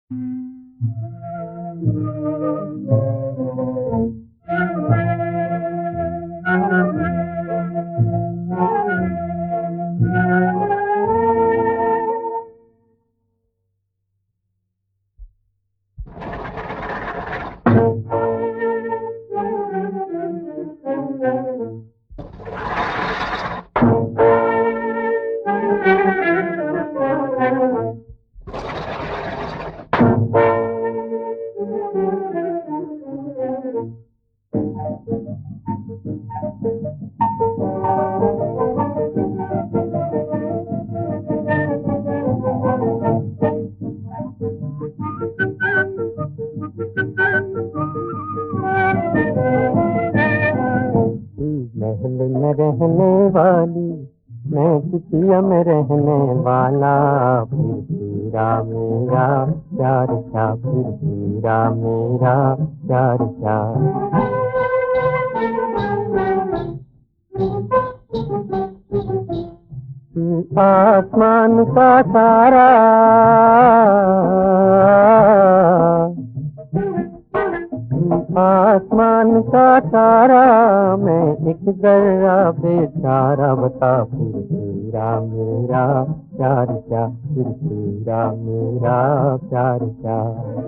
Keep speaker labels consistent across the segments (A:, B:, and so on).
A: महल में रहने वाली, मैं कुटिया में रहने वाला। फिर तेरा मेरा प्यार क्या, फिर तेरा मेरा प्यार क्या। तू आसमान का तारा, आसमान का तारा, मैं एक जर्रा बेचारा। बता फिर तेरा मेरा प्यार क्या, फिर तेरा मेरा प्यार क्या।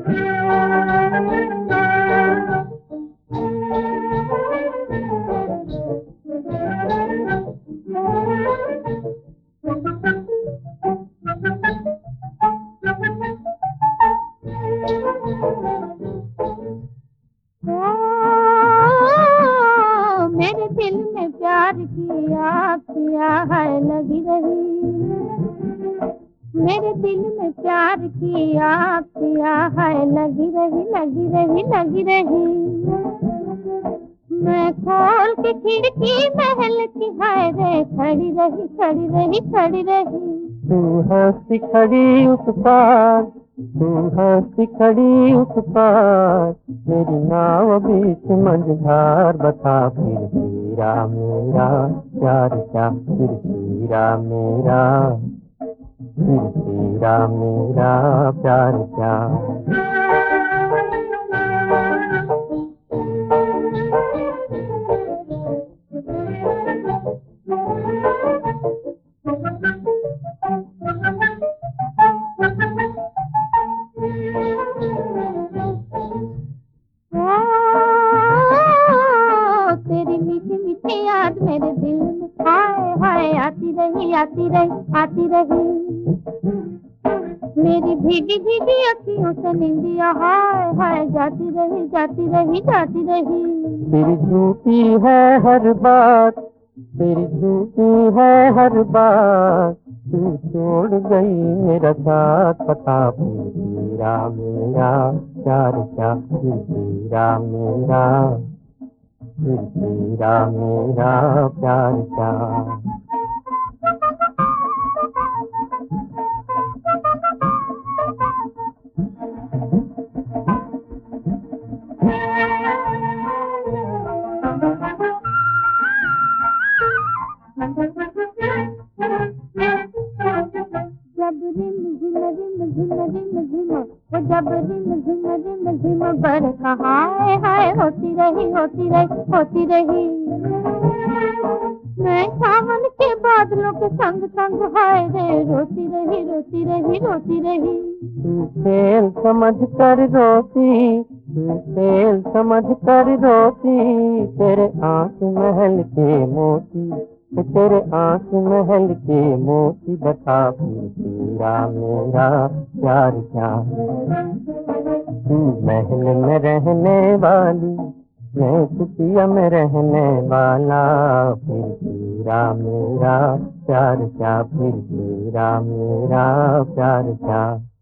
B: मेरे दिल में प्यार की आग पिया है लगी रही। मेरे दिल में प्यार की आग पिया है लगी रही, लगी रही, लगी रही। मैं खोल के खिड़की महल की है रे, खड़ी रही, खड़ी रही, खड़ी रही।
A: तू हंसी खड़ी उस पार, तू हंसी खड़ी उस पार, मेरी नाव बीच मझधार। बता फिर तेरा मेरा प्यार क्या, फिर तेरा मेरा, फिर तेरा मेरा प्यार क्या।
B: तेरी मीठी मीठी याद मेरे दिल में हाय हाय आती रही, आती रही, आती रही। मेरी भीगी भीगी अखियों से निंदिया हाय हाय जाती रही, जाती रही, जाती रही।
A: तेरी झूठी है हर बात, तेरी झूठी है हर बात, तू छोड़ गई मेरा साथ। बता फिर तेरा मेरा प्यार क्या, फिर तेरा मेरा, फिर तेरा मेरा प्यार क्या।
B: जब रिम झिम रिम झिम रिम झिम, वो जब रिम झिम बरखा हाय हाय होती रही, होती रही, होती रही। मैं सावन के बादलों के संग संग हाय रे रोती रही, रोती रही, रोती रही।
A: तू खेल समझ कर रोती, तू खेल समझ कर रोती, तेरे आंख महल के मोती, तेरे आंख महल के मोती। बता फिर तेरा मेरा प्यार क्या। तू महल में रहने वाली, मैं कुटिया में रहने वाला। फिर तेरा मेरा प्यार क्या, फिर तेरा मेरा प्यार क्या।